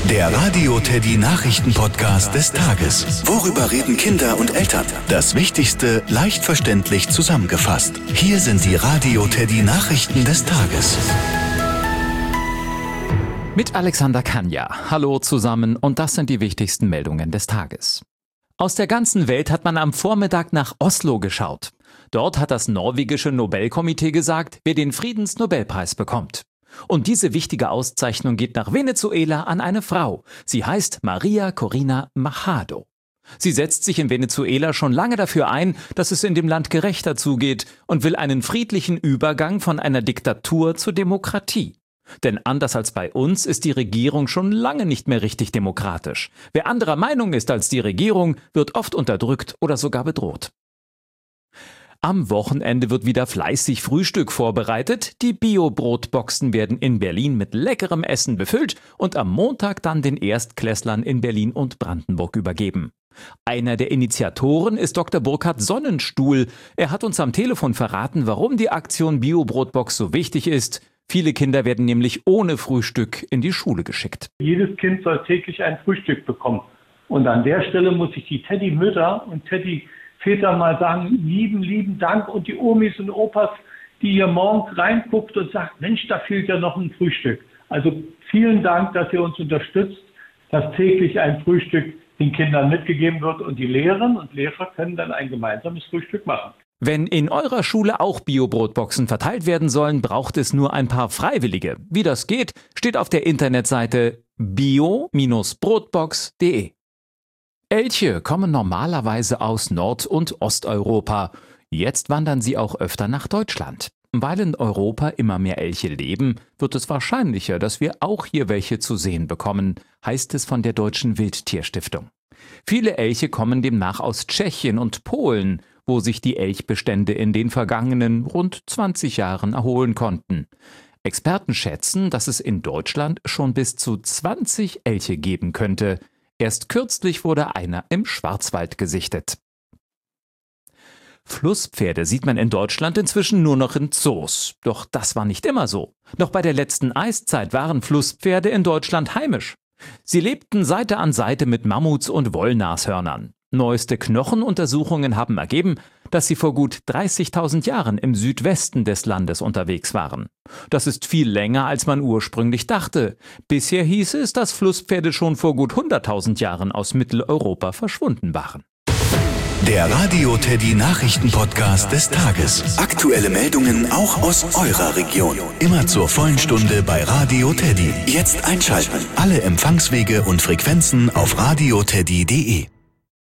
Der Radio Teddy Nachrichten-Podcast des Tages. Worüber reden Kinder und Eltern? Das Wichtigste leicht verständlich zusammengefasst. Hier sind die Radio Teddy Nachrichten des Tages. Mit Alexander Kanja. Hallo zusammen und das sind die wichtigsten Meldungen des Tages. Aus der ganzen Welt hat man am Vormittag nach Oslo geschaut. Dort hat das norwegische Nobelkomitee gesagt, wer den Friedensnobelpreis bekommt. Und diese wichtige Auszeichnung geht nach Venezuela an eine Frau. Sie heißt Maria Corina Machado. Sie setzt sich in Venezuela schon lange dafür ein, dass es in dem Land gerechter zugeht und will einen friedlichen Übergang von einer Diktatur zur Demokratie. Denn anders als bei uns ist die Regierung schon lange nicht mehr richtig demokratisch. Wer anderer Meinung ist als die Regierung, wird oft unterdrückt oder sogar bedroht. Am Wochenende wird wieder fleißig Frühstück vorbereitet. Die Bio-Brotboxen werden in Berlin mit leckerem Essen befüllt und am Montag dann den Erstklässlern in Berlin und Brandenburg übergeben. Einer der Initiatoren ist Dr. Burkhard Sonnenstuhl. Er hat uns am Telefon verraten, warum die Aktion Bio-Brotbox so wichtig ist. Viele Kinder werden nämlich ohne Frühstück in die Schule geschickt. Jedes Kind soll täglich ein Frühstück bekommen. Und an der Stelle muss ich die Teddy-Mütter und Teddy-Väter mal sagen, lieben Dank. Und die Omis und Opas, die hier morgens reinguckt und sagt, Mensch, da fehlt ja noch ein Frühstück. Also vielen Dank, dass ihr uns unterstützt, dass täglich ein Frühstück den Kindern mitgegeben wird. Und die Lehrerinnen und Lehrer können dann ein gemeinsames Frühstück machen. Wenn in eurer Schule auch Bio-Brotboxen verteilt werden sollen, braucht es nur ein paar Freiwillige. Wie das geht, steht auf der Internetseite bio-brotbox.de. Elche kommen normalerweise aus Nord- und Osteuropa. Jetzt wandern sie auch öfter nach Deutschland. Weil in Europa immer mehr Elche leben, wird es wahrscheinlicher, dass wir auch hier welche zu sehen bekommen, heißt es von der Deutschen Wildtierstiftung. Viele Elche kommen demnach aus Tschechien und Polen, wo sich die Elchbestände in den vergangenen rund 20 Jahren erholen konnten. Experten schätzen, dass es in Deutschland schon bis zu 20 Elche geben könnte. Erst kürzlich wurde einer im Schwarzwald gesichtet. Flusspferde sieht man in Deutschland inzwischen nur noch in Zoos. Doch das war nicht immer so. Noch bei der letzten Eiszeit waren Flusspferde in Deutschland heimisch. Sie lebten Seite an Seite mit Mammuts und Wollnashörnern. Neueste Knochenuntersuchungen haben ergeben, dass sie vor gut 30.000 Jahren im Südwesten des Landes unterwegs waren. Das ist viel länger, als man ursprünglich dachte. Bisher hieß es, dass Flusspferde schon vor gut 100.000 Jahren aus Mitteleuropa verschwunden waren. Der Radio Teddy Nachrichten-Podcast des Tages. Aktuelle Meldungen auch aus eurer Region. Immer zur vollen Stunde bei Radio Teddy. Jetzt einschalten. Alle Empfangswege und Frequenzen auf radioteddy.de.